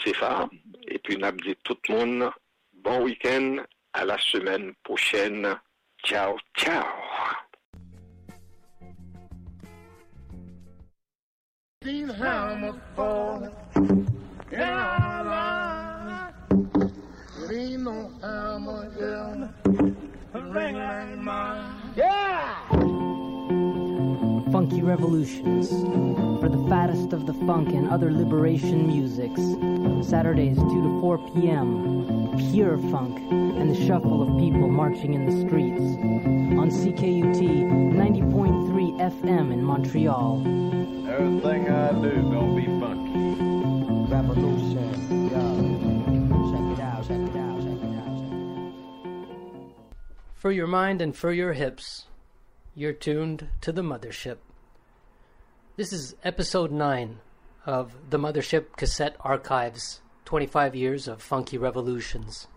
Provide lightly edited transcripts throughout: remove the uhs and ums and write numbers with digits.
c'est ça. Et puis, n'a dit tout le monde, bon week-end, à la semaine prochaine. Ciao, ciao. These hammers falling in our line. There ain't no hammer down a ring like mine. Yeah! Funky Revolutions, for the fattest of the funk and other liberation musics. Saturdays 2 to 4 p.m. Pure funk and the shuffle of people marching in the streets. On CKUT 90.3 FM in Montreal. Everything I do gonna be funky. Revolution, yo. Check it out, check it out, check it out, check it out. For your mind and for your hips, you're tuned to the Mothership. This is episode 9 of the Mothership Cassette Archives, 25 years of funky revolutions.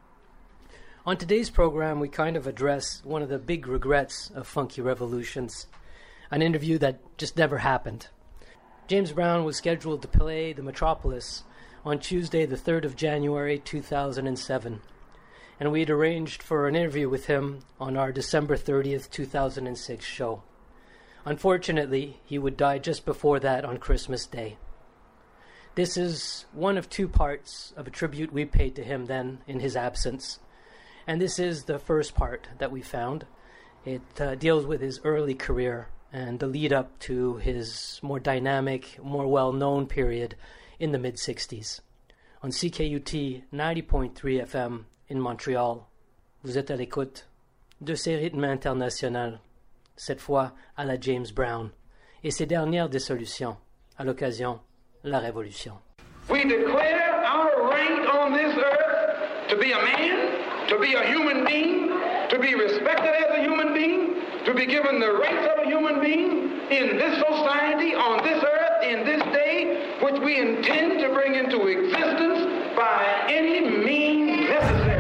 On today's program, we kind of address one of the big regrets of funky revolutions, an interview that just never happened. James Brown was scheduled to play the Metropolis on Tuesday, the 3rd of January, 2007, and we had arranged for an interview with him on our December 30th, 2006 show. Unfortunately, he would die just before that on Christmas Day. This is one of two parts of a tribute we paid to him then in his absence. And this is the first part that we found. It deals with his early career and the lead up to his more dynamic, more well-known period in the mid-60s. On CKUT 90.3 FM in Montréal, vous êtes à l'écoute de ces rythmes internationaux, cette fois à la James Brown, et ses dernières dissolutions, à l'occasion, la Révolution. We declare our right on this earth to be a man, to be a human being, to be respected as a human being, to be given the rights of a human being in this society, on this earth, in this day, which we intend to bring into existence by any means necessary.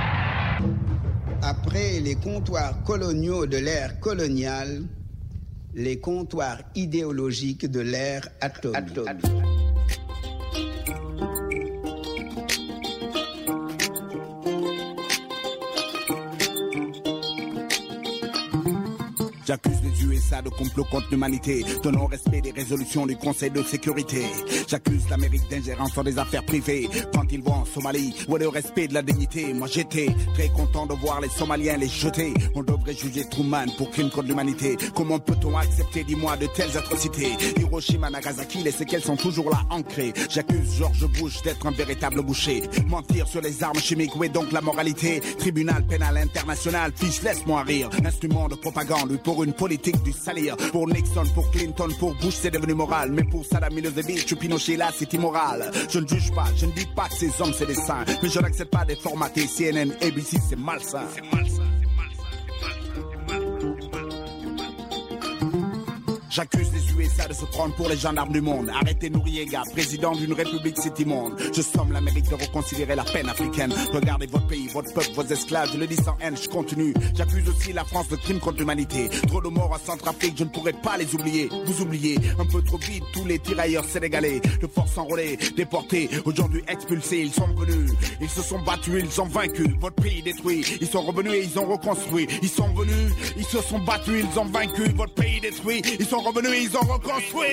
Après les comptoirs coloniaux de l'ère coloniale, les comptoirs idéologiques de l'ère atomique. J'accuse les USA de complot contre l'humanité, de non-respect des résolutions du Conseil de sécurité. J'accuse l'Amérique d'ingérence dans des affaires privées, quand ils vont en Somalie, ou le respect de la dignité. Moi j'étais très content de voir les Somaliens les jeter. On devrait juger Truman pour crime contre l'humanité. Comment peut-on accepter, dis-moi, de telles atrocités? Hiroshima, Nagasaki, les séquelles sont toujours là ancrées. J'accuse George Bush d'être un véritable boucher. Mentir sur les armes chimiques, où est donc la moralité? Tribunal pénal international, fiche, laisse-moi rire. Instrument de propagande, lui pour une politique du salir. Pour Nixon, pour Clinton, pour Bush, c'est devenu moral. Mais pour Saddam Milosevic ou Pinochet, là, c'est immoral. Je ne juge pas, je ne dis pas que ces hommes, c'est des saints. Mais je n'accepte pas des formatés CNN, ABC, c'est malsain. C'est malsain. J'accuse les USA de se prendre pour les gendarmes du monde. Arrêtez Noriega, président d'une république c'est immonde. Je somme l'Amérique de reconsidérer la peine africaine. Regardez votre pays, votre peuple, vos esclaves. Je le dis sans haine, je continue. J'accuse aussi la France de crimes contre l'humanité. Trop de morts en Centrafrique, je ne pourrais pas les oublier. Vous oubliez un peu trop vite tous les tirailleurs sénégalais. De force enrôlés, déportés, aujourd'hui expulsés. Ils sont venus, ils se sont battus, ils ont vaincu. Votre pays détruit, ils sont revenus et ils ont reconstruit. Ils sont venus, ils se sont battus, ils ont vaincu. Votre pays détruit, ils sont revenus, ils ont reconstruit.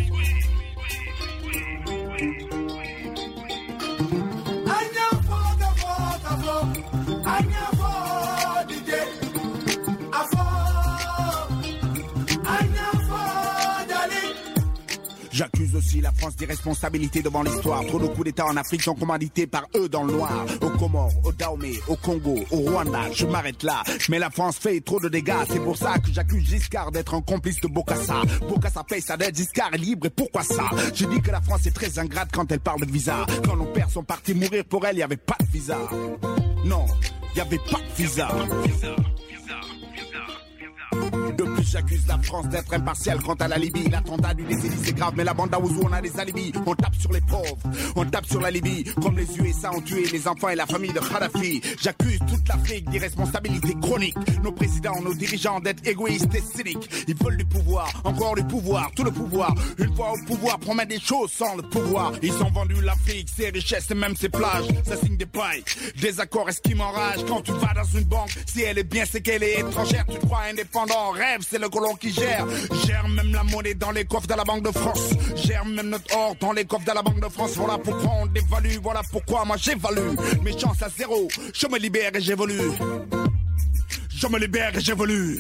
J'accuse aussi la France d'irresponsabilité devant l'histoire. Trop de coups d'État en Afrique sont commandités par eux dans le noir. Aux Comores, au Dahomey, au Congo, au Rwanda, je m'arrête là. Mais la France fait trop de dégâts. C'est pour ça que j'accuse Giscard d'être un complice de Bokassa. Bokassa paye sa dette, Giscard est libre et pourquoi ça? Je dis que la France est très ingrate quand elle parle de visa. Quand nos pères sont partis mourir pour elle, il n'y avait pas de visa. Non, il n'y avait pas de visa. De plus, j'accuse la France d'être impartiale quant à la Libye. L'attentat du Décédé, c'est grave, mais la bande d'Aouzou, on a des alibis. On tape sur les pauvres, on tape sur la Libye. Comme les USA ont tué les enfants et la famille de Kadhafi. J'accuse toute l'Afrique d'irresponsabilité chronique. Nos présidents, nos dirigeants d'être égoïstes et cyniques. Ils veulent du pouvoir, encore du pouvoir, tout le pouvoir. Une fois au pouvoir, promettent des choses sans le pouvoir. Ils ont vendu l'Afrique, ses richesses et même ses plages. Ça signe des bails, des accords, est-ce qui m'enrage quand tu vas dans une banque? Si elle est bien, c'est qu'elle est étrangère. Tu te crois indépendant, rêve, c'est le colon qui gère. Gère même la monnaie dans les coffres de la Banque de France. Gère même notre or dans les coffres de la Banque de France. Voilà pourquoi on dévalue, voilà pourquoi moi j'évalue. Mes chances à zéro, je me libère et j'évolue. Je me libère et j'évolue.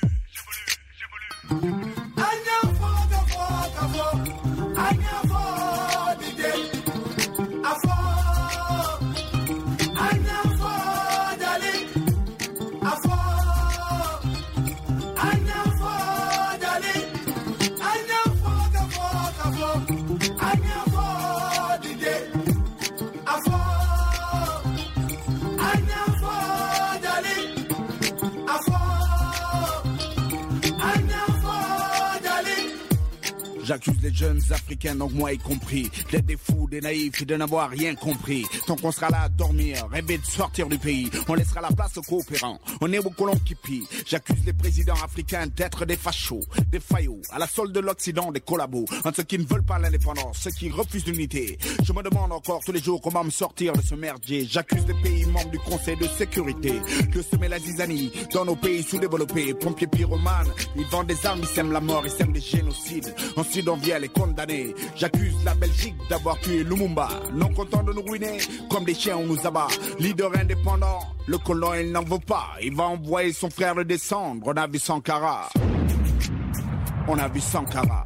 J'accuse les jeunes africains, donc moi y compris, d'être des fous, des naïfs et de n'avoir rien compris. Tant qu'on sera là à dormir, rêver de sortir du pays, on laissera la place aux coopérants. On est aux colons qui pillent. J'accuse les présidents africains d'être des fachos, des faillots, à la solde de l'Occident, des collabos, entre ceux qui ne veulent pas l'indépendance, ceux qui refusent l'unité. Je me demande encore tous les jours comment me sortir de ce merdier. J'accuse les pays membres du Conseil de sécurité de semer la zizanie dans nos pays sous-développés. Pompiers pyromanes, ils vendent des armes, ils sèment la mort, ils sèment des génocides. Ensuite on vient les condamner. J'accuse la Belgique d'avoir tué Lumumba. Non content de nous ruiner, comme des chiens on nous abat. Leader indépendant, le colon il n'en veut pas. Il va envoyer son frère le descendre. On a vu Sankara. On a vu Sankara.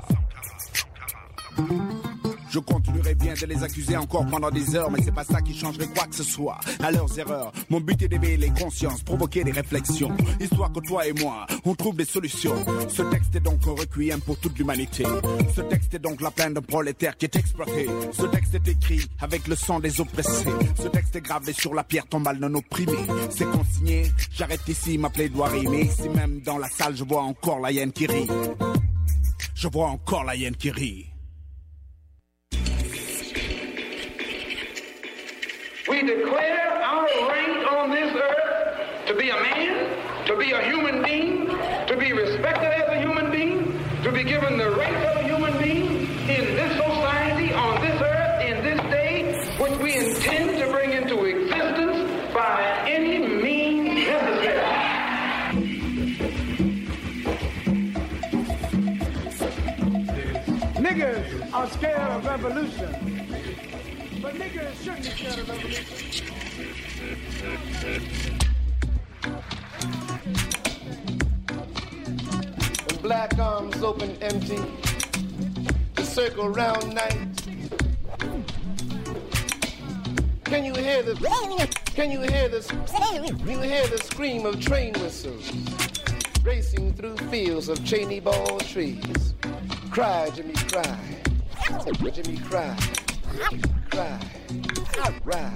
Je continuerai bien de les accuser encore pendant des heures, mais c'est pas ça qui changerait quoi que ce soit à leurs erreurs. Mon but est d'éveiller les consciences, provoquer des réflexions, histoire que toi et moi, on trouve des solutions. Ce texte est donc un requiem pour toute l'humanité. Ce texte est donc la plainte d'un prolétaire qui est exploité. Ce texte est écrit avec le sang des oppressés. Ce texte est gravé sur la pierre tombale d'un opprimé. C'est consigné, j'arrête ici ma plaidoirie. Mais ici même dans la salle, je vois encore la hyène qui rit. Je vois encore la hyène qui rit. We declare our right on this earth to be a man, to be a human being, to be respected as a human being, to be given the rights of a human being in this society, on this earth, in this day, which we intend to bring into existence by any means necessary. Niggas are scared of revolution. But niggas shouldn't be scared of revolution. When black arms open empty, to circle round night. Can you hear the scream of train whistles racing through fields of Cheney ball trees? Cry, Jimmy, cry. Jimmy, cry. Cry, cry,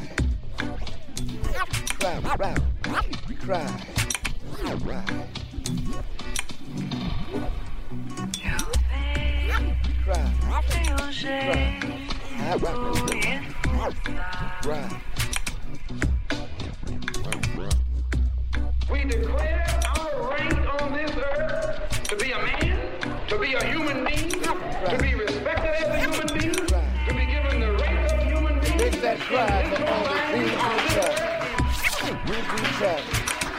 cry, cry, cry, cry. We declare our right on this earth to be a man, to be a human being, to be respected as a human being, to be given the rights of a human being. Make that cry for all the green traffic.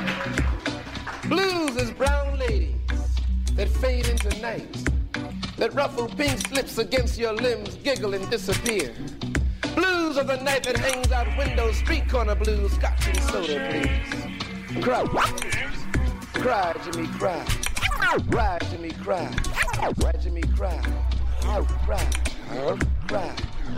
Blues is brown ladies that fade into night, that ruffle pink slips against your limbs, giggle and disappear. Blues are the night that hangs out windows, street corner blues, scotch and soda, please. Cry, cry, Jimmy, cry. Cry, Jimmy, cry. Cry, Jimmy, cry. Cry, cry, cry,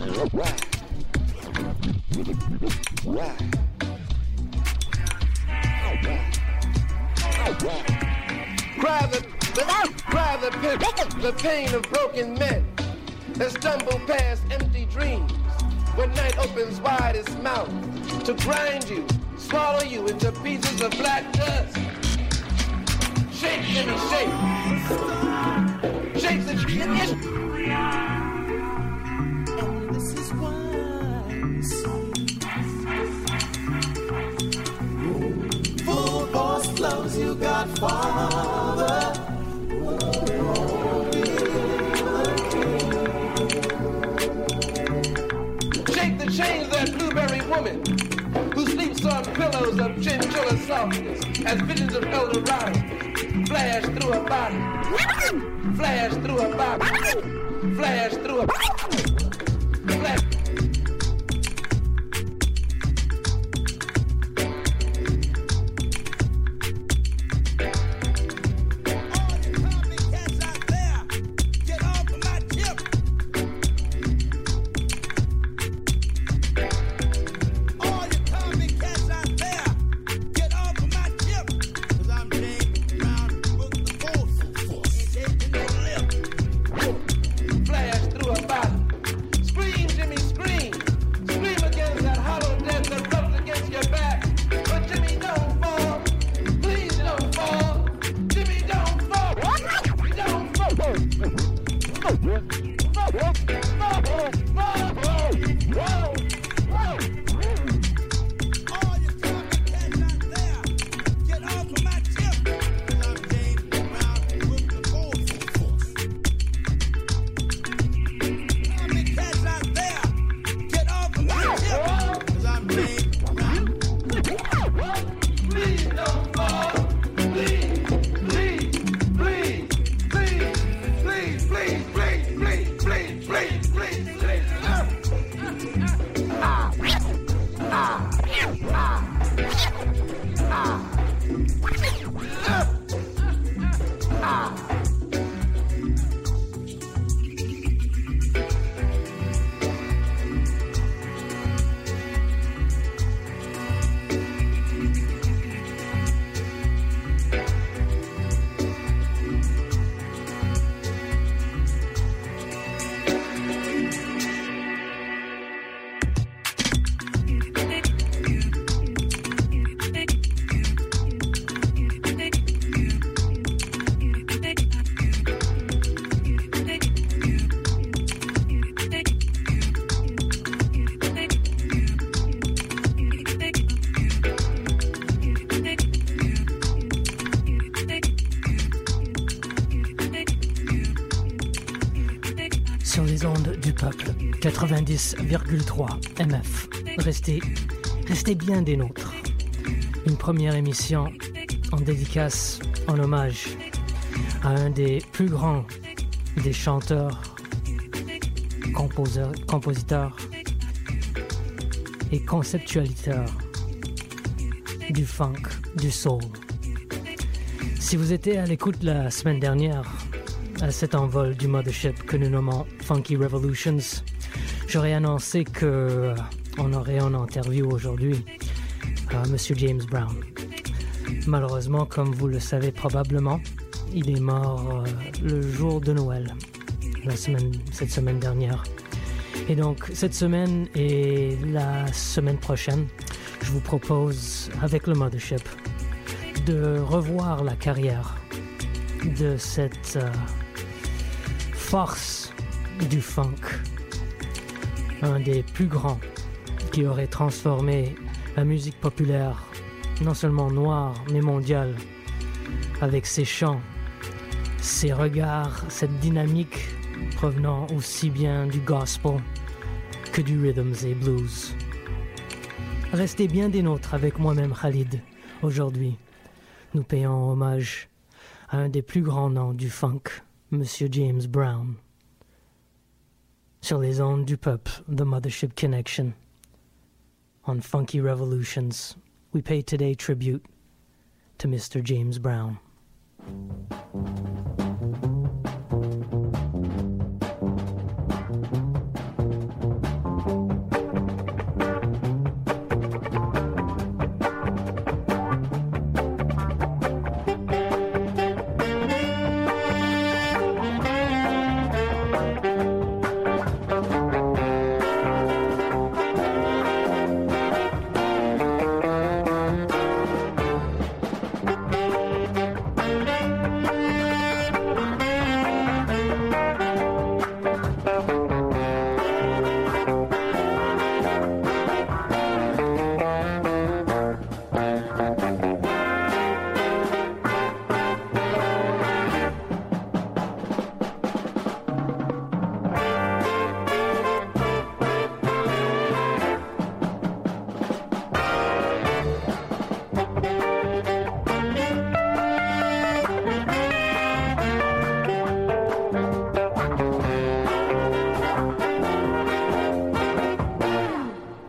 Cry the pain of broken men that stumble past empty dreams when night opens wide its mouth to grind you, swallow you into pieces of black dust. Shake, Jimmy, shake. Shake the And this is why full force flows, you got father. Shake the chains, that blueberry woman who sleeps on pillows of chinchilla softness as visions of El Dorado flash through her body, flash through her body, flash through her body. Sur les ondes du peuple, 90,3 MF. Restez bien des nôtres. Une première émission en dédicace, en hommage à un des plus grands des chanteurs, compositeurs et conceptualisateurs du funk, du soul. Si vous étiez à l'écoute la semaine dernière, à cet envol du Mothership que nous nommons Funky Revolutions, j'aurais annoncé qu'on aurait en interview aujourd'hui Monsieur James Brown. Malheureusement, comme vous le savez probablement, il est mort le jour de Noël, cette semaine dernière. Et donc, cette semaine et la semaine prochaine, je vous propose, avec le Mothership, de revoir la carrière de cette force du funk, un des plus grands qui aurait transformé la musique populaire, non seulement noire, mais mondiale, avec ses chants, ses regards, cette dynamique provenant aussi bien du gospel que du rhythms et blues. Restez bien des nôtres avec moi-même Khalid. Aujourd'hui, nous payons hommage à un des plus grands noms du funk, Monsieur James Brown. Sur les ondes du peuple, The Mothership Connection. On Funky Revolutions, we pay today tribute to Mr. James Brown.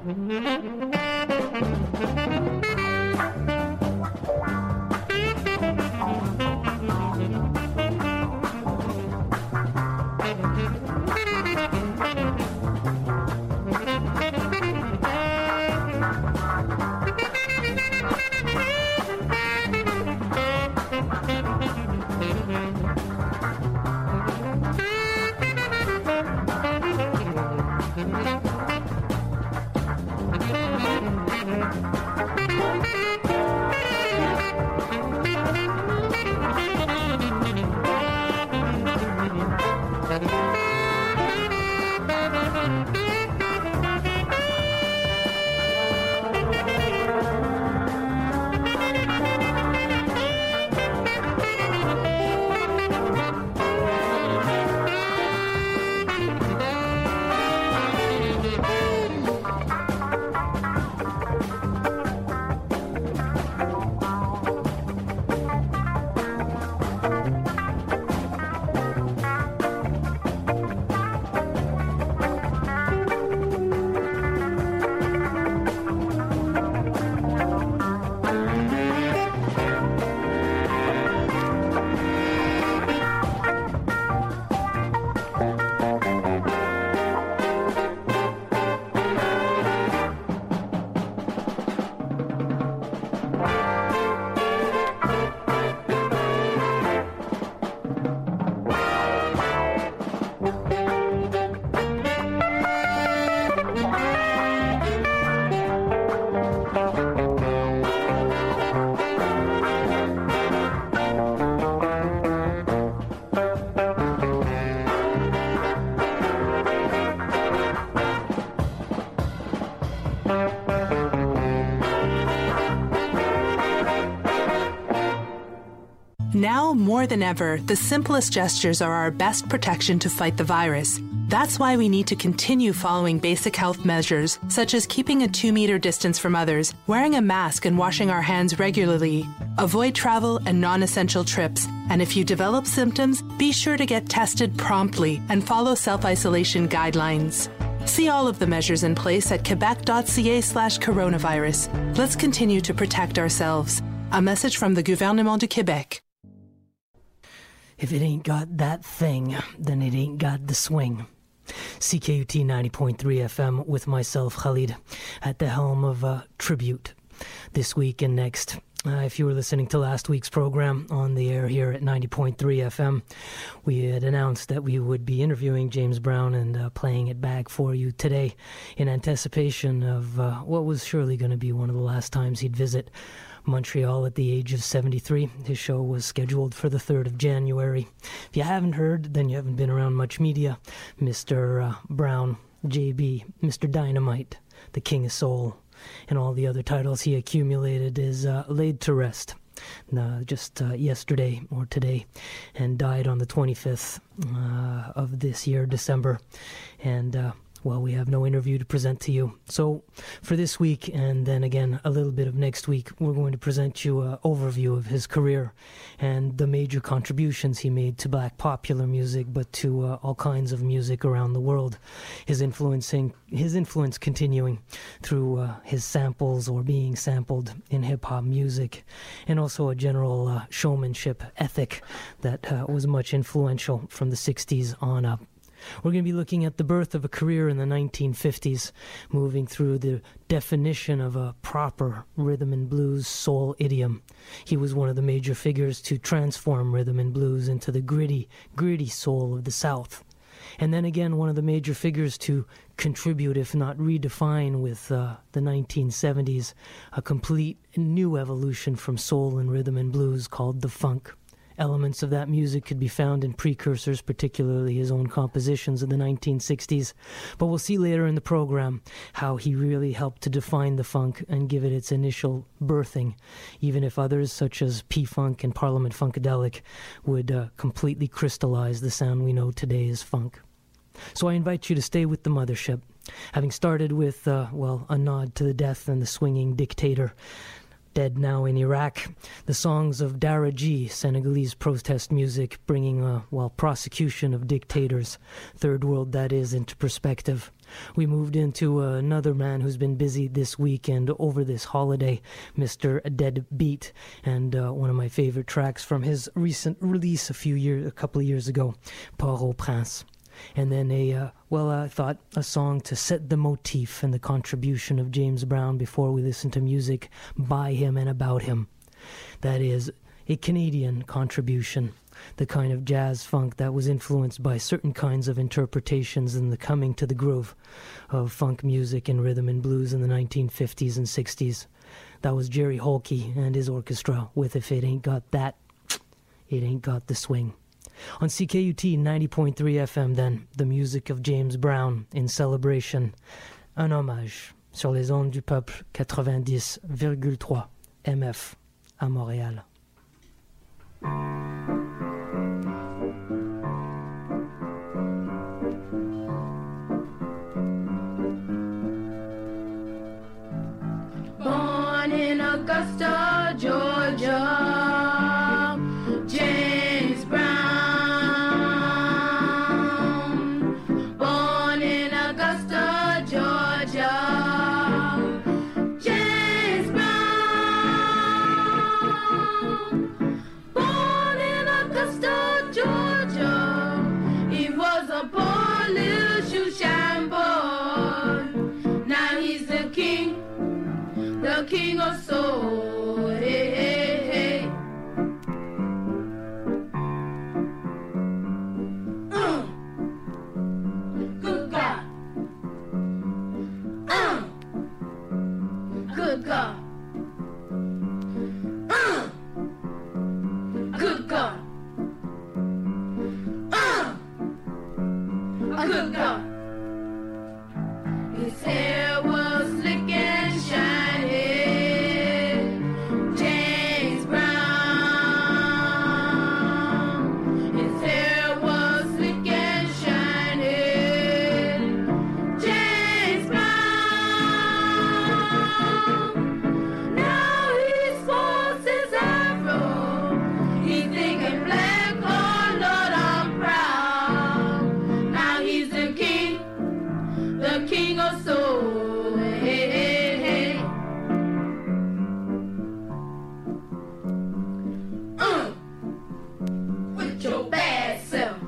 Now, more than ever, the simplest gestures are our best protection to fight the virus. That's why we need to continue following basic health measures, such as keeping a 2-meter distance from others, wearing a mask and washing our hands regularly. Avoid travel and non-essential trips. And if you develop symptoms, be sure to get tested promptly and follow self-isolation guidelines. See all of the measures in place at quebec.ca/coronavirus. Let's continue to protect ourselves. A message from the Gouvernement du Québec. If it ain't got that thing, then it ain't got the swing. CKUT 90.3 FM with myself, Khalid, at the helm of Tribute this week and next. If you were listening to last week's program on the air here at 90.3 FM, we had announced that we would be interviewing James Brown and playing it back for you today in anticipation of what was surely going to be one of the last times he'd visit Montreal at the age of 73. His show was scheduled for the 3rd of January. If you haven't heard, then you haven't been around much media. Mr. Brown, JB, Mr. Dynamite, the King of Soul, and all the other titles he accumulated is laid to rest just yesterday or today, and died on the 25th of this year, December. And well, we have no interview to present to you. So for this week, and then again a little bit of next week, we're going to present you an overview of his career and the major contributions he made to black popular music, but to all kinds of music around the world. His influence continuing through his samples or being sampled in hip-hop music, and also a general showmanship ethic that was much influential from the 60s on up. We're going to be looking at the birth of a career in the 1950s, moving through the definition of a proper rhythm and blues soul idiom. He was one of the major figures to transform rhythm and blues into the gritty soul of the South. And then again, one of the major figures to contribute, if not redefine, with the 1970s, a complete new evolution from soul and rhythm and blues called the funk. Elements of that music could be found in precursors, particularly his own compositions of the 1960s. But we'll see later in the program how he really helped to define the funk and give it its initial birthing, even if others such as P-Funk and Parliament Funkadelic would completely crystallize the sound we know today as funk. So I invite you to stay with the mothership. Having started with, a nod to the death and the swinging dictator, dead now in Iraq, the songs of Dara G, Senegalese protest music, bringing prosecution of dictators, third world that is, into perspective. We moved into another man who's been busy this week and over this holiday, Mr. Deadbeat, and one of my favorite tracks from his recent release a couple of years ago, Port-au-Prince. And then I thought a song to set the motif and the contribution of James Brown before we listen to music by him and about him. That is a Canadian contribution, the kind of jazz funk that was influenced by certain kinds of interpretations in the coming to the groove of funk music and rhythm and blues in the 1950s and 60s. That was Jerry Holke and his orchestra with If It Ain't Got That, It Ain't Got the Swing. On CKUT 90.3 FM, then, the music of James Brown in celebration. Un hommage sur les ondes du peuple 90,3 MF à Montréal. Born in Augusta, Georgia, James Brown. Born in Augusta, Georgia, James Brown. Born in Augusta, Georgia, he was a poor little shoeshine boy. Now he's the king of soul. Hey, hey, hey. Good God. Good God. Good God. Good God. His hair was slick and shiny. James Brown. His hair was slick and shiny. James Brown. Now he's forced his afro. He's thinking black, oh Lord, I'm proud. Now he's the king of soul. Hey, hey, hey. With your bad self.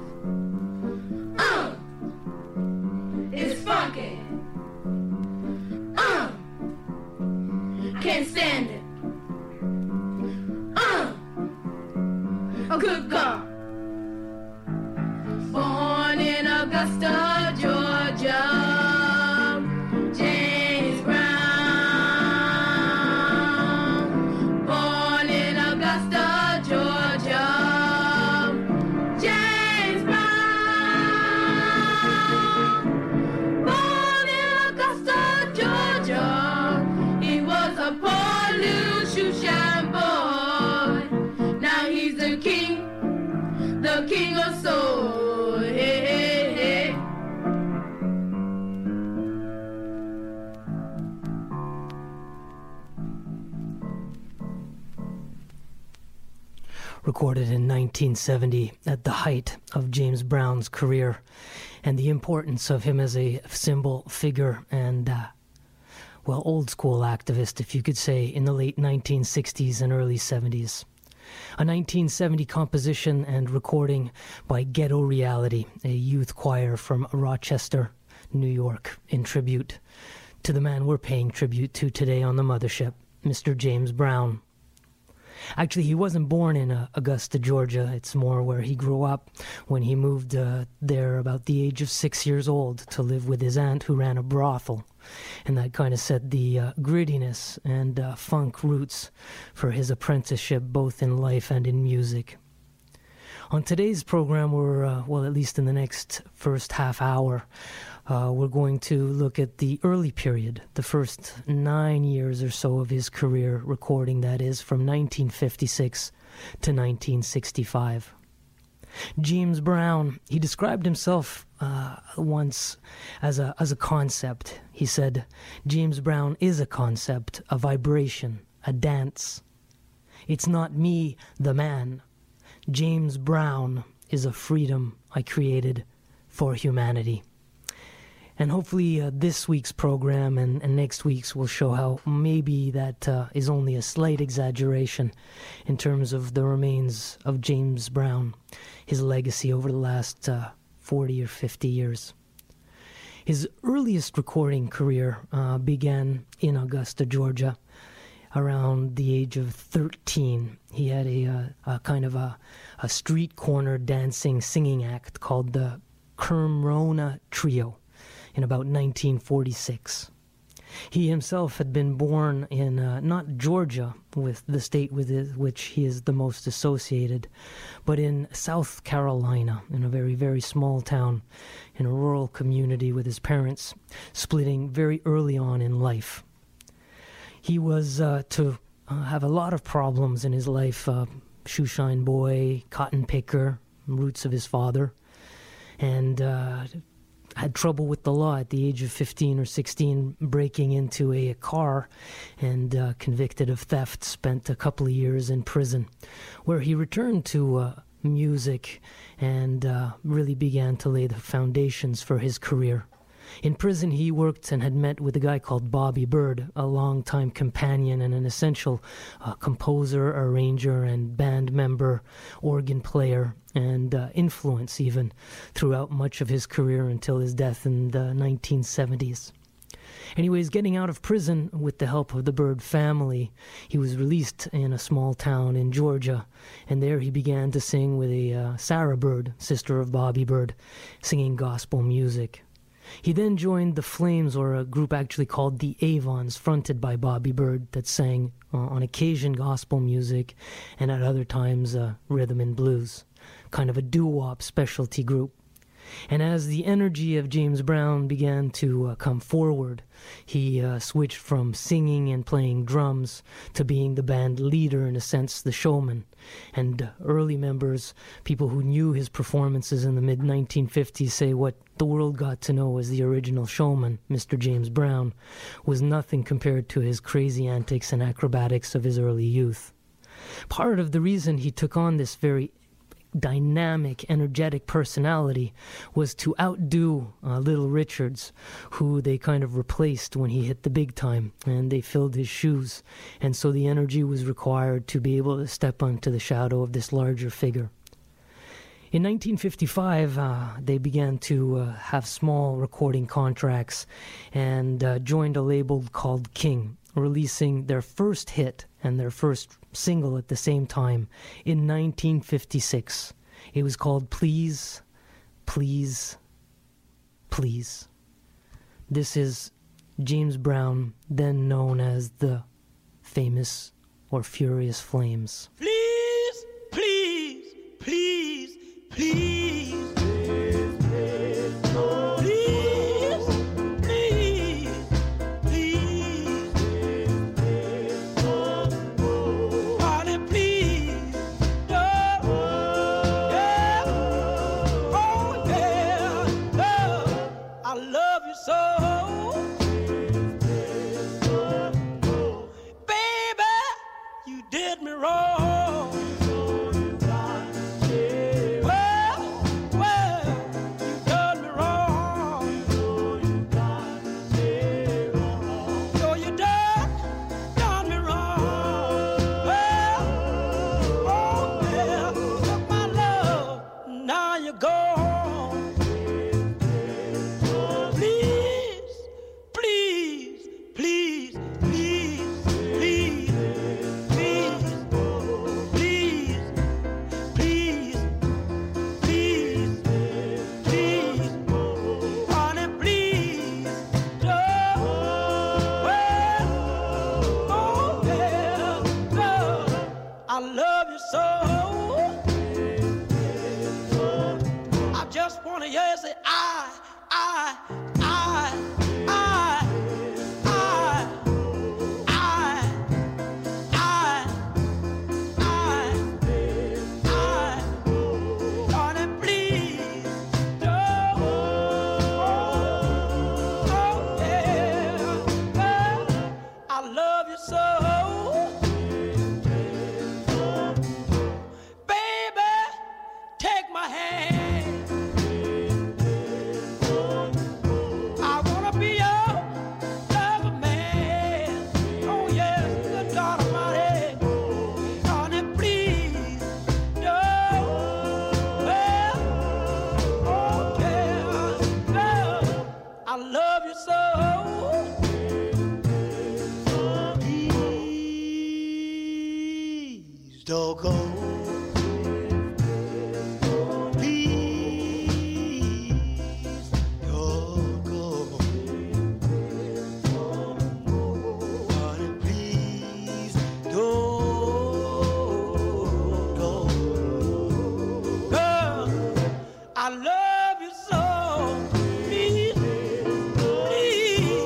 It's funky. Can't stand it. Good God. Born in Augusta, Georgia, James Brown. Born in Augusta, Georgia, James Brown. Born in Augusta, Georgia, he was a poor little shoeshine boy. Now he's the king of soul. Hey, hey, hey. Recorded in 1970 at the height of James Brown's career and the importance of him as a symbol figure and, old school activist, if you could say, in the late 1960s and early 70s. A 1970 composition and recording by Ghetto Reality, a youth choir from Rochester, New York, in tribute to the man we're paying tribute to today on the mothership, Mr. James Brown. Actually, he wasn't born in Augusta, Georgia. It's more where he grew up when he moved there about the age of 6 years old to live with his aunt who ran a brothel. And that kind of set the grittiness and funk roots for his apprenticeship both in life and in music. On today's program, we're, at least in the next first half hour, we're going to look at the early period, the first 9 years or so of his career, recording that is from 1956 to 1965. James Brown, he described himself once as a concept. He said, James Brown is a concept, a vibration, a dance. It's not me, the man. James Brown is a freedom I created for humanity. And hopefully this week's program and next week's will show how maybe that is only a slight exaggeration in terms of the remains of James Brown, his legacy over the last 40 or 50 years. His earliest recording career began in Augusta, Georgia, around the age of 13. He had a kind of a street corner dancing singing act called the Kermrona Trio in about 1946. He himself had been born in not Georgia, with the state with which he is the most associated, but in South Carolina, in a very, very small town, in a rural community with his parents splitting very early on in life. He was to have a lot of problems in his life, shoeshine boy, cotton picker, roots of his father, and had trouble with the law at the age of 15 or 16, breaking into a car and convicted of theft, spent a couple of years in prison, where he returned to music and really began to lay the foundations for his career. In prison, he worked and had met with a guy called Bobby Bird, a longtime companion and an essential composer, arranger, and band member, organ player, and influence even throughout much of his career until his death in the 1970s. Anyways, getting out of prison with the help of the Bird family, he was released in a small town in Georgia, and there he began to sing with a Sarah Bird, sister of Bobby Bird, singing gospel music. He then joined the Flames, or a group actually called the Avons, fronted by Bobby Bird, that sang on occasion gospel music and at other times rhythm and blues, kind of a doo-wop specialty group. And as the energy of James Brown began to come forward, he switched from singing and playing drums to being the band leader, in a sense, the showman. And early members, people who knew his performances in the mid-1950s, say what the world got to know as the original showman, Mr. James Brown, was nothing compared to his crazy antics and acrobatics of his early youth. Part of the reason he took on this very dynamic, energetic personality was to outdo Little Richards, who they kind of replaced when he hit the big time, and they filled his shoes, and so the energy was required to be able to step onto the shadow of this larger figure. In 1955, they began to have small recording contracts and joined a label called King, releasing their first hit and their first single at the same time in 1956. It was called Please, Please, Please. This is James Brown, then known as the Famous or Furious Flames. Please, please, please, please. Did me wrong. Well, don't go. Please don't go. Honey, please don't go. Girl, I love you so. Please, please.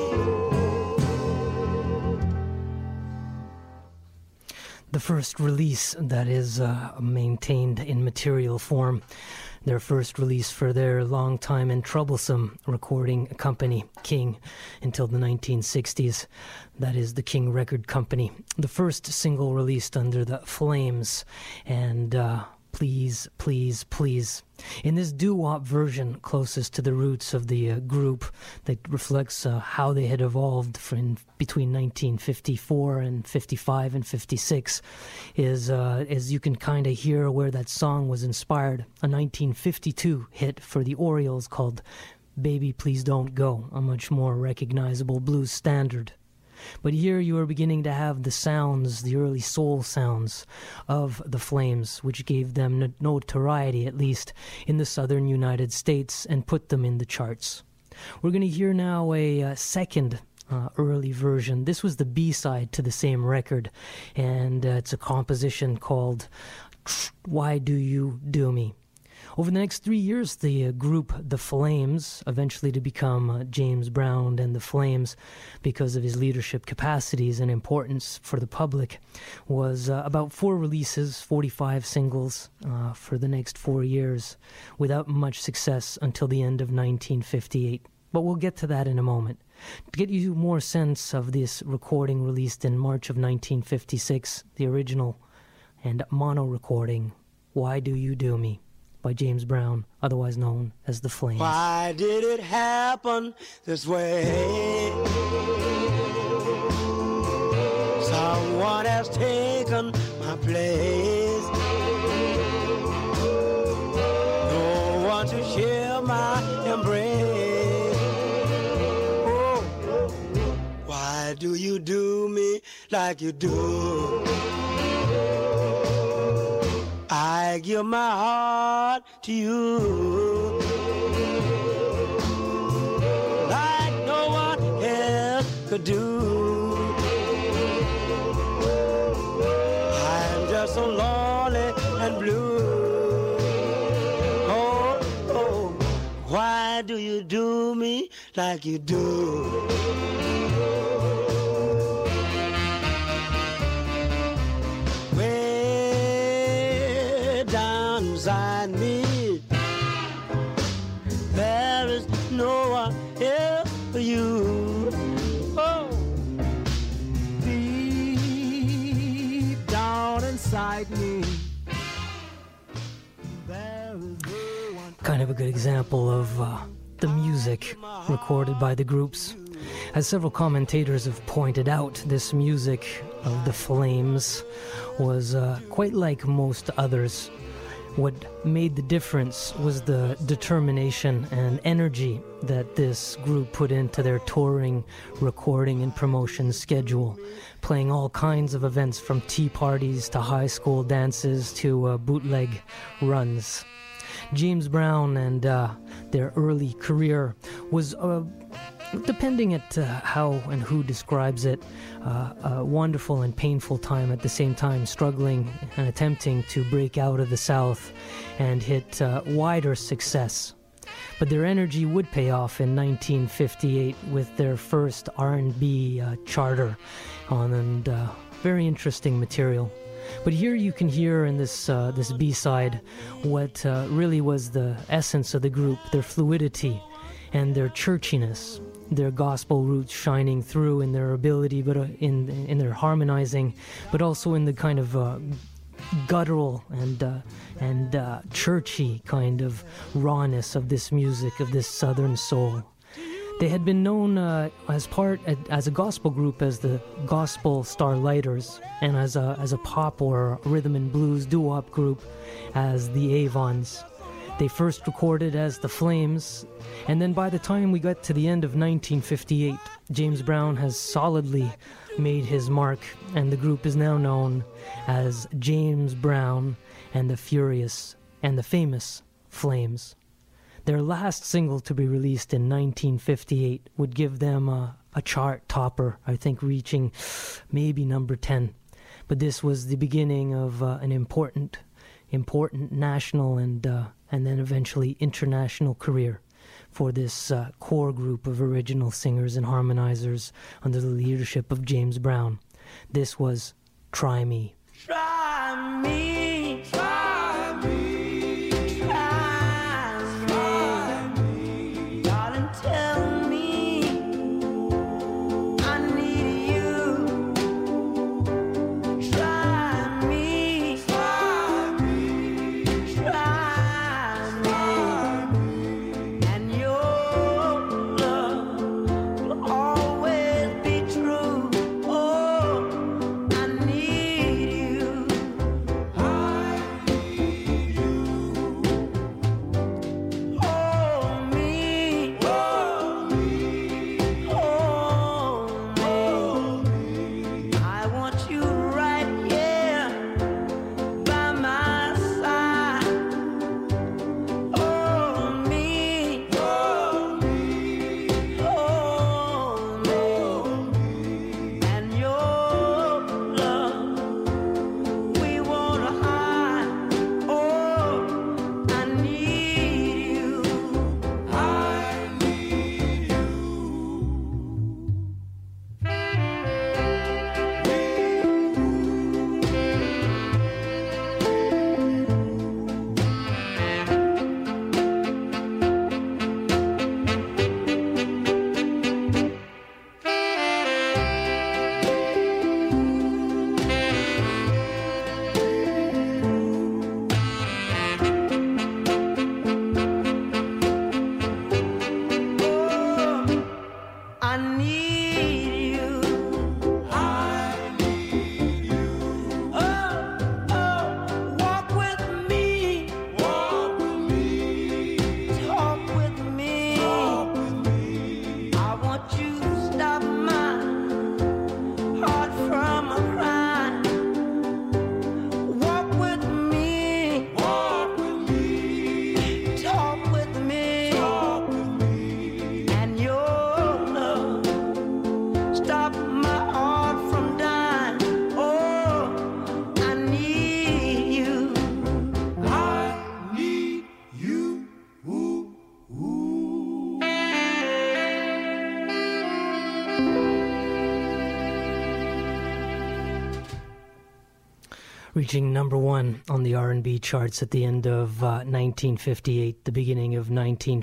The first release that is maintained in material form. Their first release for their long-time and troublesome recording company, King, until the 1960s. That is the King Record Company. The first single released under the Flames, and Please, Please, Please. In this doo-wop version, closest to the roots of the group, that reflects how they had evolved between 1954 and 55 and 56, is you can kind of hear where that song was inspired. A 1952 hit for the Orioles called Baby Please Don't Go, a much more recognizable blues standard. But here you are beginning to have the sounds, the early soul sounds of the Flames, which gave them notoriety, at least in the southern United States, and put them in the charts. We're going to hear now a second early version. This was the B-side to the same record, and it's a composition called Why Do You Do Me? Over the next 3 years, the group The Flames, eventually to become James Brown and The Flames because of his leadership capacities and importance for the public, was about 4 releases, 45 singles for the next 4 years, without much success until the end of 1958. But we'll get to that in a moment. To get you more sense of this recording released in March of 1956, the original and mono recording, Why Do You Do Me? By James Brown, otherwise known as The Flames. Why did it happen this way? Someone has taken my place. No one to share my embrace. Oh, why do you do me like you do? I give my heart to you like no one else could do. I'm just so lonely and blue. Oh, oh, why do you do me like you do? Inside me, there is no one else for you. Oh, deep down inside me, there is no one. Kind of a good example of the music recorded by the groups. As several commentators have pointed out, this music of The Flames was quite like most others. What made the difference was the determination and energy that this group put into their touring, recording, and promotion schedule, playing all kinds of events from tea parties to high school dances to bootleg runs. James Brown and their early career was, depending at how and who describes it, a wonderful and painful time at the same time, struggling and attempting to break out of the South and hit wider success. But their energy would pay off in 1958 with their first R&B charter and very interesting material. But here you can hear in this B-side what really was the essence of the group, their fluidity and their churchiness, their gospel roots shining through in their ability, but in their harmonizing, but also in the kind of guttural and churchy kind of rawness of this music, of this southern soul. They had been known as a gospel group as the Gospel Starlighters, and as a pop or rhythm and blues doo-wop group as the Avons. They first recorded as The Flames, and then by the time we got to the end of 1958, James Brown has solidly made his mark, and the group is now known as James Brown and the Furious and the Famous Flames. Their last single to be released in 1958 would give them a chart topper, I think reaching maybe number 10. But this was the beginning of an important national and then eventually international career for this core group of original singers and harmonizers under the leadership of James Brown. This was Try Me. Try me, try me, try me, darling, tell me I need you. Try me, try me, try me, and your love will always be true. Oh, I need you. I need you. Hold me, hold me, hold me. I want you right here by my side. Hold me, hold me, hold me, and your love we wanna hide. Oh, I need you. I need you. I need you. I need you. Oh, oh, walk with me. Walk with me. Talk with me. Talk with me. I want you to stop my heart from a crying. Walk with me. Walk with me. Talk with me. Talk with me. And your love stop my heart from dying. Oh, I need you. I need you. Ooh, ooh. Reaching number 1 on the R&B charts at the end of 1958, the beginning of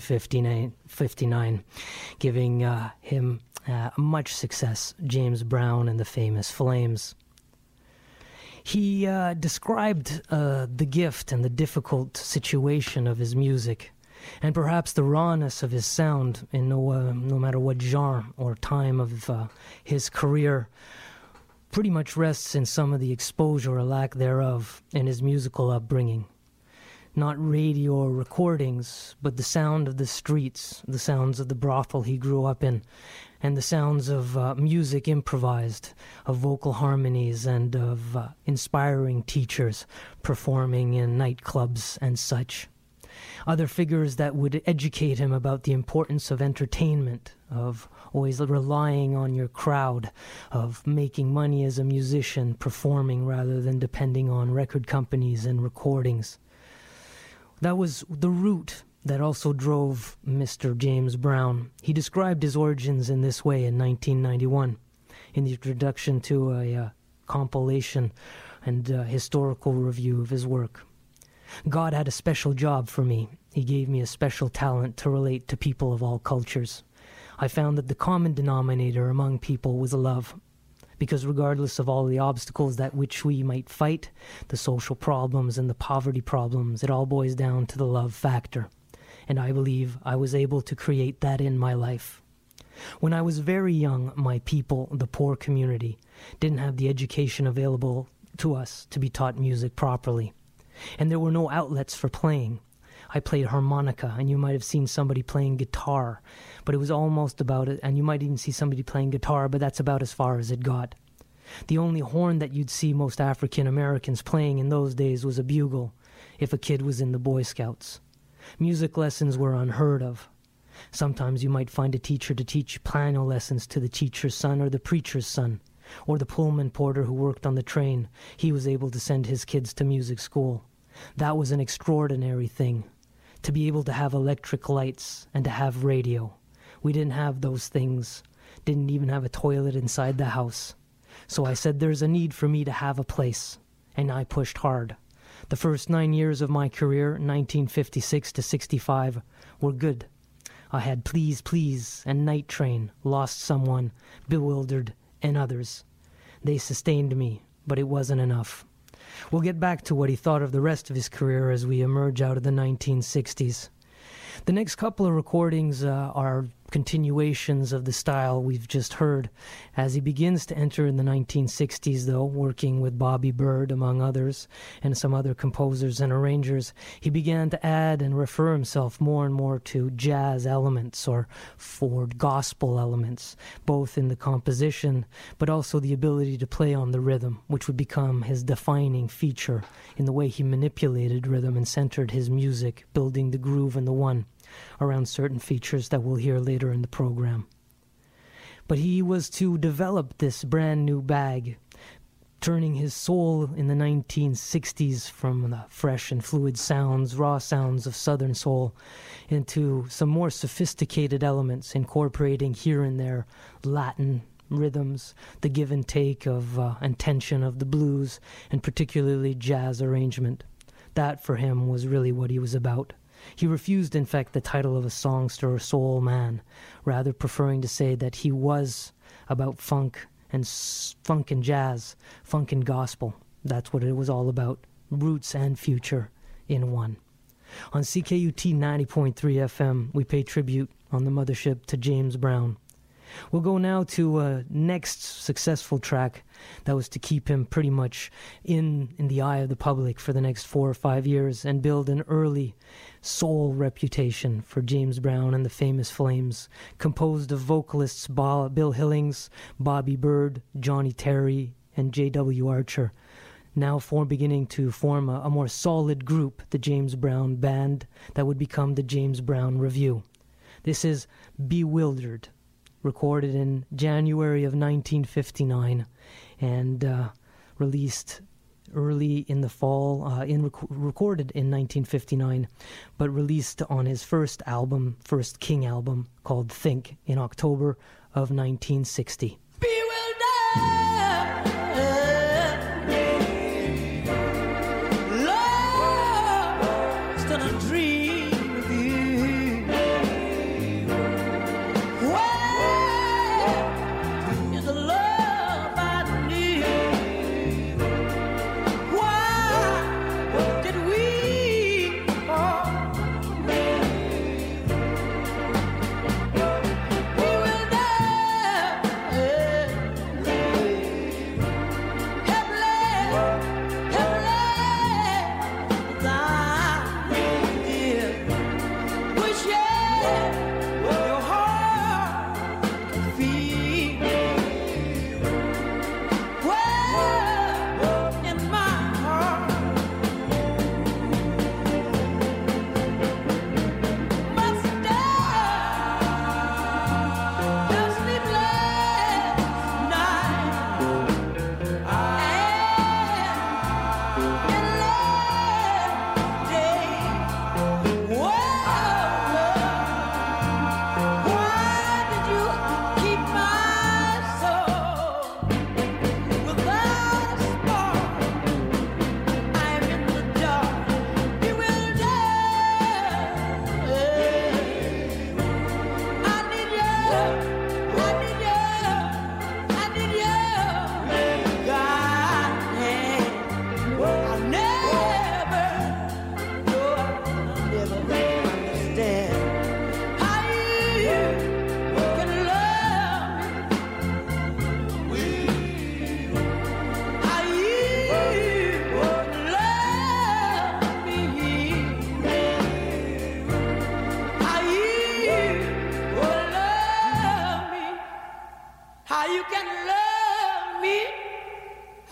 1959, giving him much success, James Brown and the Famous Flames. He described the gift and the difficult situation of his music, and perhaps the rawness of his sound in no matter what genre or time of his career, pretty much rests in some of the exposure or lack thereof in his musical upbringing. Not radio or recordings, but the sound of the streets, the sounds of the brothel he grew up in, and the sounds of music improvised, of vocal harmonies, and of inspiring teachers performing in nightclubs and such. Other figures that would educate him about the importance of entertainment, of always relying on your crowd, of making money as a musician, performing rather than depending on record companies and recordings. That was the route that also drove Mr. James Brown. He described his origins in this way in 1991, in the introduction to a compilation and historical review of his work. God had a special job for me. He gave me a special talent to relate to people of all cultures. I found that the common denominator among people was love, because regardless of all the obstacles that which we might fight, the social problems and the poverty problems, it all boils down to the love factor. And I believe I was able to create that in my life. When I was very young, my people, the poor community, didn't have the education available to us to be taught music properly. And there were no outlets for playing. I played harmonica, and you might have seen somebody playing guitar, but it was almost about it, and you might even see somebody playing guitar, but that's about as far as it got. The only horn that you'd see most African Americans playing in those days was a bugle, if a kid was in the Boy Scouts. Music lessons were unheard of. Sometimes you might find a teacher to teach piano lessons to the teacher's son or the preacher's son, or the Pullman porter who worked on the train. He was able to send his kids to music school. That was an extraordinary thing, to be able to have electric lights and to have radio. We didn't have those things, didn't even have a toilet inside the house. So I said there's a need for me to have a place, and I pushed hard. The first 9 years of my career, 1956 to 65, were good. I had Please Please and Night Train, Lost Someone, Bewildered, and others. They sustained me, but it wasn't enough. We'll get back to what he thought of the rest of his career as we emerge out of the 1960s. The next couple of recordings are continuations of the style we've just heard. As he begins to enter in the 1960s, though, working with Bobby Byrd, among others, and some other composers and arrangers, he began to add and refer himself more and more to jazz elements or for gospel elements, both in the composition, but also the ability to play on the rhythm, which would become his defining feature in the way he manipulated rhythm and centered his music, building the groove and the one around certain features that we'll hear later in the program. But he was to develop this brand new bag, turning his soul in the 1960s from the fresh and fluid sounds, raw sounds of Southern soul, into some more sophisticated elements, incorporating here and there Latin rhythms, the give and take of and tension of the blues, and particularly jazz arrangement. That, for him, was really what he was about. He refused, in fact, the title of a songster or soul man, rather preferring to say that he was about funk and jazz, funk and gospel. That's what it was all about, roots and future in one. On CKUT 90.3 FM, we pay tribute on the mothership to James Brown. We'll go now to a next successful track that was to keep him pretty much in the eye of the public for the next 4 or 5 years and build an early soul reputation for James Brown and the Famous Flames, composed of vocalists Bill Hillings, Bobby Byrd, Johnny Terry, and J.W. Archer, now beginning to form a more solid group, the James Brown Band, that would become the James Brown Review. This is Bewildered, recorded in January of 1959 and released early in the fall, recorded in 1959, but released on his first King album, called Think, in October of 1960.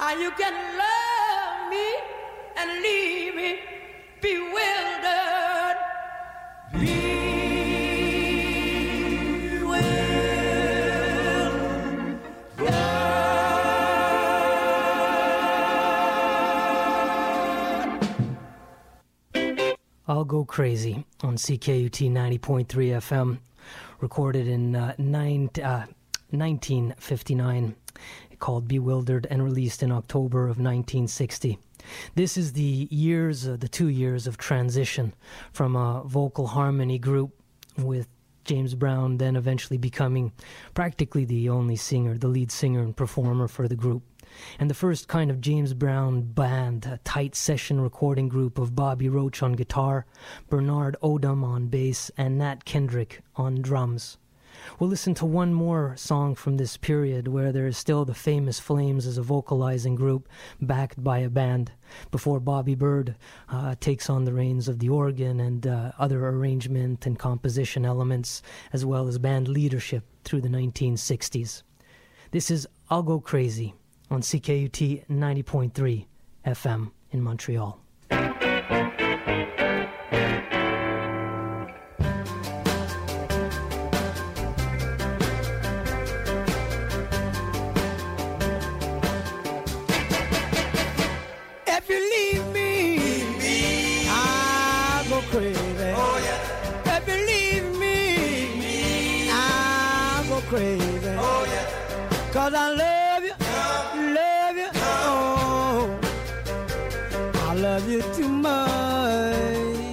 How you can love me and leave me bewildered. I'll Go Crazy on CKUT 90.3 FM, recorded in 1959, called Bewildered, and released in October of 1960. This is the 2 years of transition from a vocal harmony group with James Brown then eventually becoming practically the only singer, the lead singer and performer for the group. And the first kind of James Brown band, a tight session recording group of Bobby Roach on guitar, Bernard Odom on bass, and Nat Kendrick on drums. We'll listen to one more song from this period where there is still the famous Flames as a vocalizing group backed by a band, before Bobby Byrd takes on the reins of the organ and other arrangement and composition elements, as well as band leadership through the 1960s. This is I'll Go Crazy on CKUT 90.3 FM in Montreal. If you leave me, I'll go crazy. Oh, yeah. If you leave me, I'll go crazy. Oh, yeah. 'Cause I love you, love you, oh, I love you too much.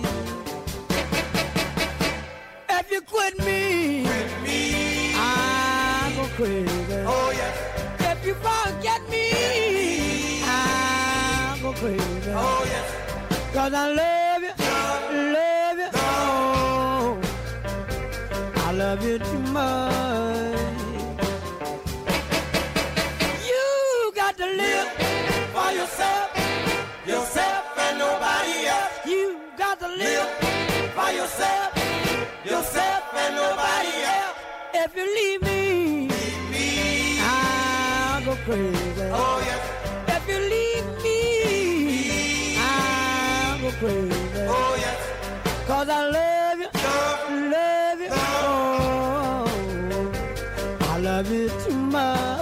If you quit me, I'll go crazy. Oh, yeah. If you forget me, I'll go crazy. Oh, yeah. 'Cause I love you, love you, oh, I love you too much. To live for yourself, yourself and nobody else. You got to live for yourself, yourself and nobody else. If you leave me, I'll go crazy. Oh yes. If you leave me, I'll go crazy. Oh yes. 'Cause I love you, love you, oh, I love you too much.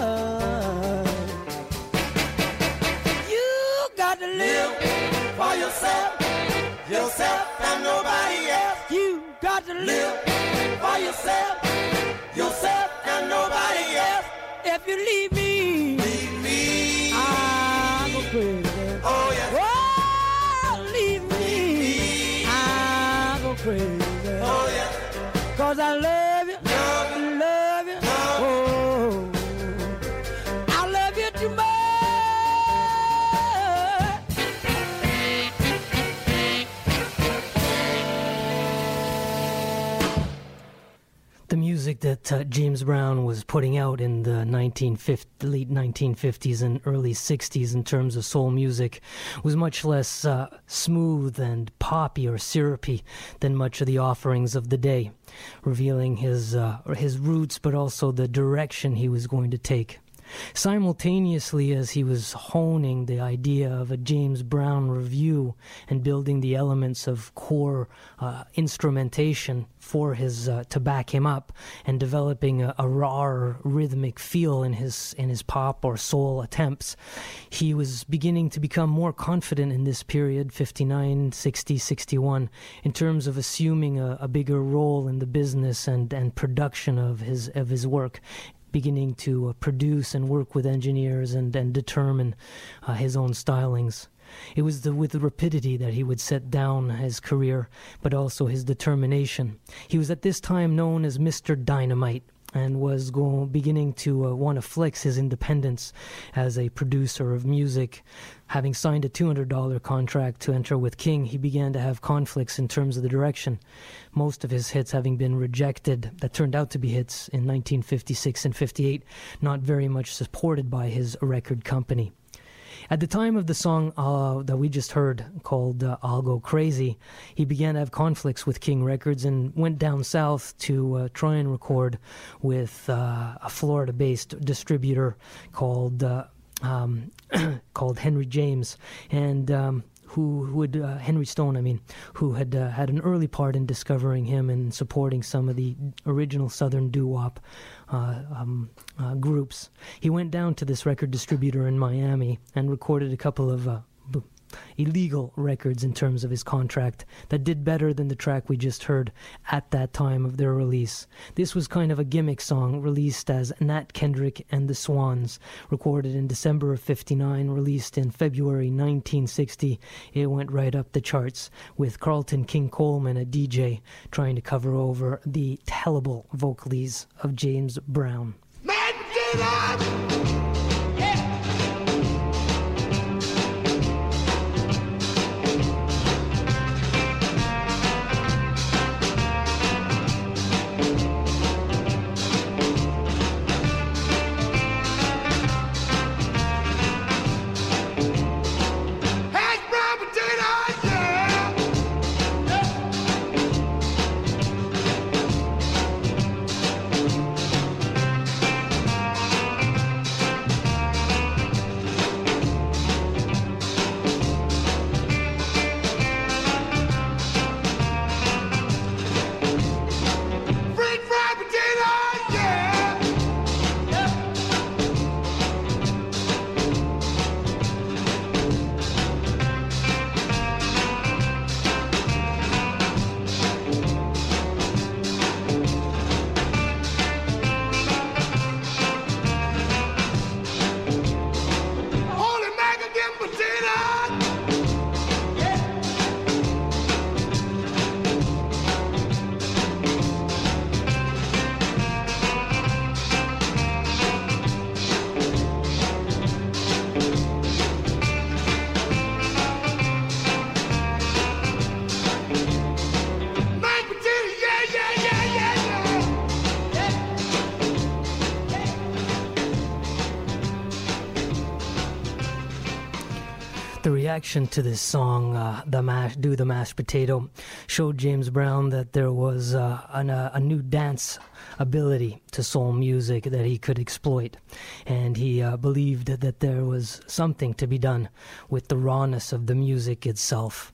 Live for yourself, yourself and nobody else. You got to live for yourself, yourself and nobody else. If you leave me, I'll go crazy. Oh yeah. Oh, leave me, I'll go crazy. Oh yeah. 'Cause I love you, love you, oh, I love you too much. The music that James Brown was putting out in the late 1950s and early 60s in terms of soul music was much less smooth and poppy or syrupy than much of the offerings of the day, revealing his roots but also the direction he was going to take. Simultaneously, as he was honing the idea of a James Brown review and building the elements of core instrumentation for his to back him up, and developing a raw rhythmic feel in his pop or soul attempts, he was beginning to become more confident in this period, 59, 60, 61, in terms of assuming a bigger role in the business and production of his work, beginning to produce and work with engineers and determine his own stylings. It was with the rapidity that he would set down his career, but also his determination. He was at this time known as Mr. Dynamite, and was beginning to want to flex his independence as a producer of music. Having signed a $200 contract to enter with King, he began to have conflicts in terms of the direction, most of his hits having been rejected, that turned out to be hits in 1956 and 58, not very much supported by his record company. At the time of the song that we just heard, called I'll Go Crazy, he began to have conflicts with King Records and went down south to try and record with a Florida-based distributor called called Henry James, and Henry Stone, who had had an early part in discovering him and supporting some of the original Southern doo-wop groups. He went down to this record distributor in Miami and recorded a couple of illegal records in terms of his contract that did better than the track we just heard at that time of their release. This was kind of a gimmick song released as Nat Kendrick and the Swans, recorded in December of 59, released in February 1960. It went right up the charts with Carlton King Coleman, a DJ, trying to cover over the tellable vocalies of James Brown. The reaction to this song, the Mashed Potato, showed James Brown that there was a new dance ability to soul music that he could exploit, and he believed that there was something to be done with the rawness of the music itself.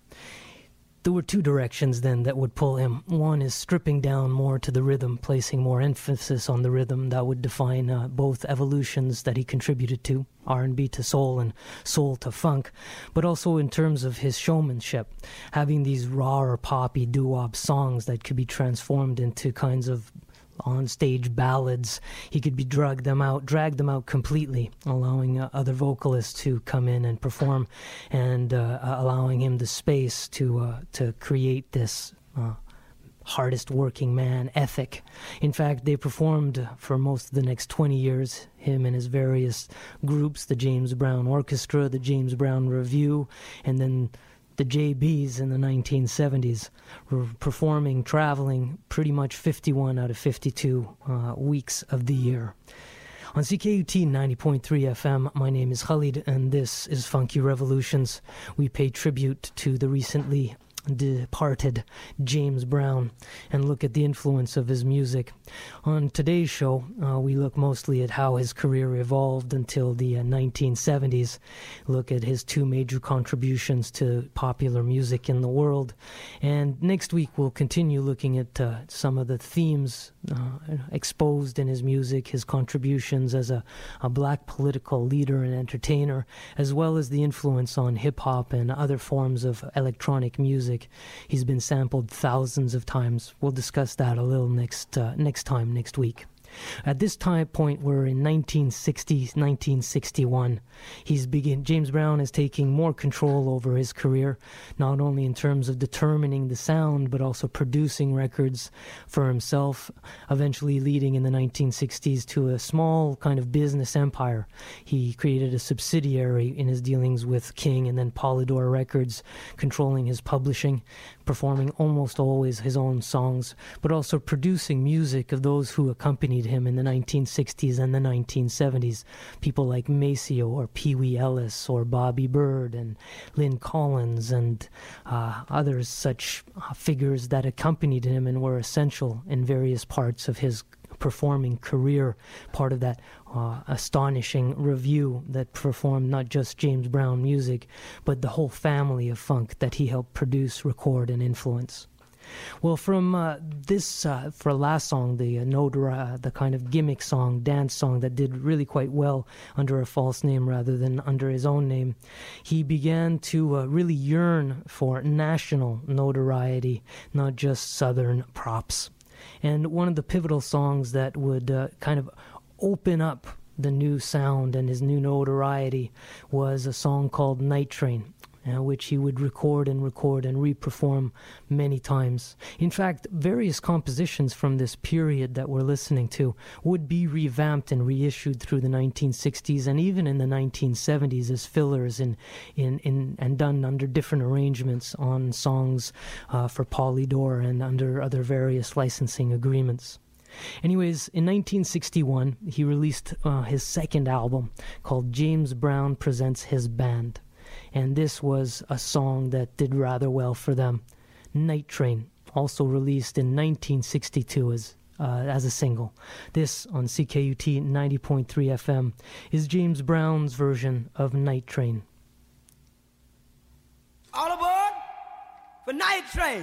There were two directions then that would pull him. One is stripping down more to the rhythm, placing more emphasis on the rhythm. That would define both evolutions that he contributed to, R&B to soul and soul to funk, but also in terms of his showmanship, having these raw or poppy doo-wop songs that could be transformed into kinds of on-stage ballads. He could drag them out completely, allowing other vocalists to come in and perform, and allowing him the space to create this hardest working man ethic. In fact, they performed for most of the next 20 years, him and his various groups, the James Brown Orchestra, the James Brown Review, and then the JBs in the 1970s, were performing, traveling pretty much 51 out of 52 weeks of the year. On CKUT 90.3 FM, my name is Khalid, and this is Funky Revolutions. We pay tribute to the recently departed James Brown and look at the influence of his music. On today's show, we look mostly at how his career evolved until the 1970s, look at his two major contributions to popular music in the world, and next week we'll continue looking at some of the themes exposed in his music, his contributions as a black political leader and entertainer, as well as the influence on hip-hop and other forms of electronic music. He's been sampled thousands of times. We'll discuss that a little next week. At this time point, we're in 1961. James Brown is taking more control over his career, not only in terms of determining the sound, but also producing records for himself, eventually leading in the 1960s to a small kind of business empire. He created a subsidiary in his dealings with King and then Polydor Records, controlling his publishing, performing almost always his own songs, but also producing music of those who accompanied him in the 1960s and the 1970s. People like Maceo or Pee Wee Ellis or Bobby Bird and Lynn Collins and others such figures that accompanied him and were essential in various parts of his performing career, part of that astonishing review that performed not just James Brown music, but the whole family of funk that he helped produce, record, and influence. Well, from this, for last song, the kind of gimmick song, dance song that did really quite well under a false name rather than under his own name, he began to really yearn for national notoriety, not just Southern props. And one of the pivotal songs that would kind of open up the new sound and his new notoriety was a song called Night Train, which he would record and re-perform many times. In fact, various compositions from this period that we're listening to would be revamped and reissued through the 1960s and even in the 1970s as fillers and done under different arrangements on songs for Polydor and under other various licensing agreements. Anyways, in 1961, he released his second album called James Brown Presents His Band. And this was a song that did rather well for them. Night Train, also released in 1962 as a single. This, on CKUT 90.3 FM, is James Brown's version of Night Train. All aboard for Night Train.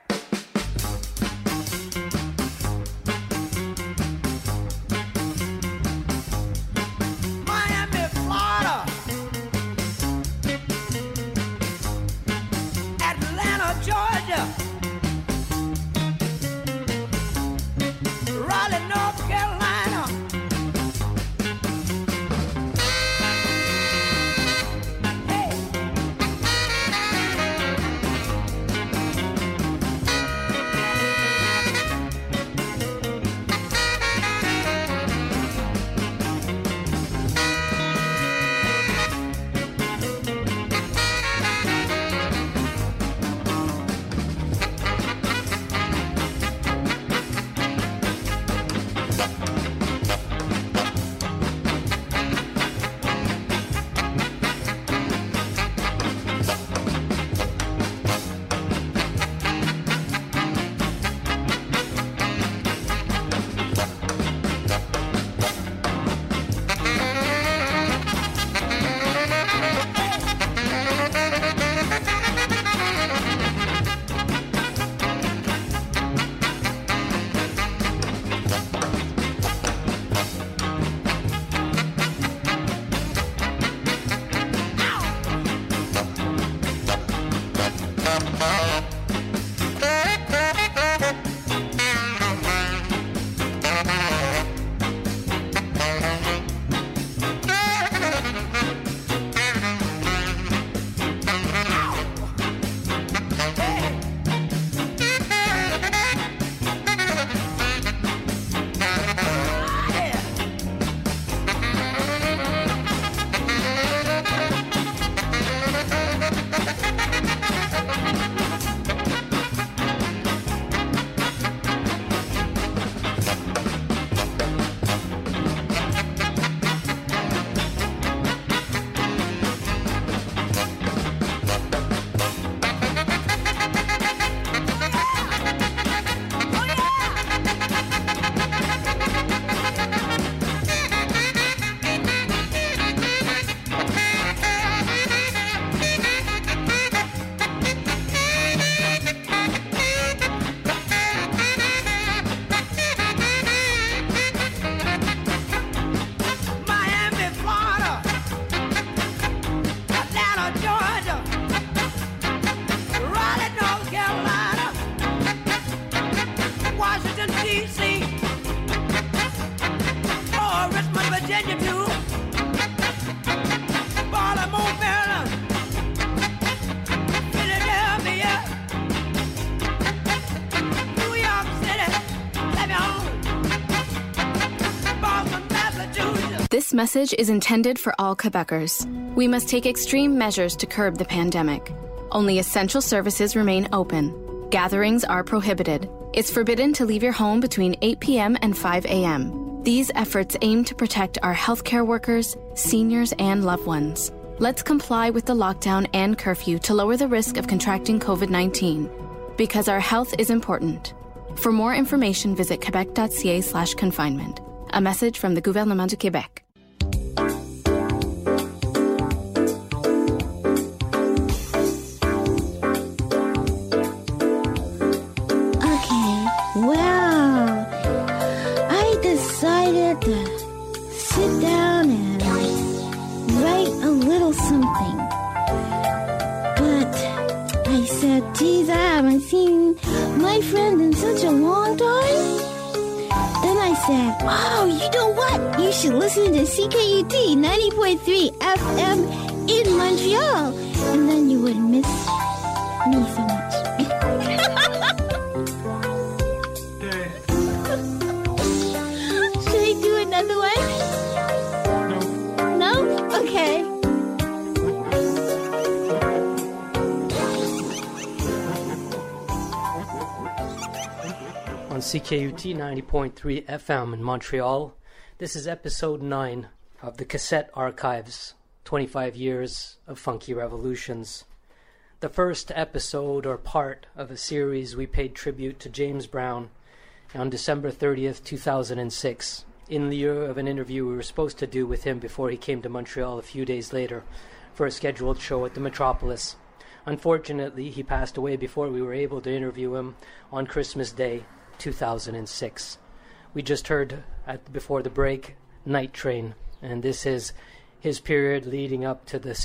Georgia, Raleigh, North Carolina, hey. This message is intended for all Quebecers. We must take extreme measures to curb the pandemic. Only essential services remain open. Gatherings are prohibited. It's forbidden to leave your home between 8 p.m. and 5 a.m. These efforts aim to protect our healthcare workers, seniors, and loved ones. Let's comply with the lockdown and curfew to lower the risk of contracting COVID-19. Because our health is important. For more information, visit quebec.ca/confinement. A message from the Gouvernement du Québec. Well, I decided to sit down and write a little something. But I said, geez, I haven't seen my friend in such a long time. Then I said, wow, you know what? You should listen to CKUT 90.3 FM in Montreal. And then you wouldn't miss me so much. Another one? No? Okay. On CKUT 90.3 FM in Montreal, this is episode 9 of the Cassette Archives, 25 Years of Funky Revolutions. The first episode or part of a series we paid tribute to James Brown on December 30th, 2006. In lieu of an interview we were supposed to do with him before he came to Montreal a few days later for a scheduled show at the Metropolis. Unfortunately, he passed away before we were able to interview him on Christmas Day, 2006. We just heard, before the break, Night Train, and this is his period leading up to the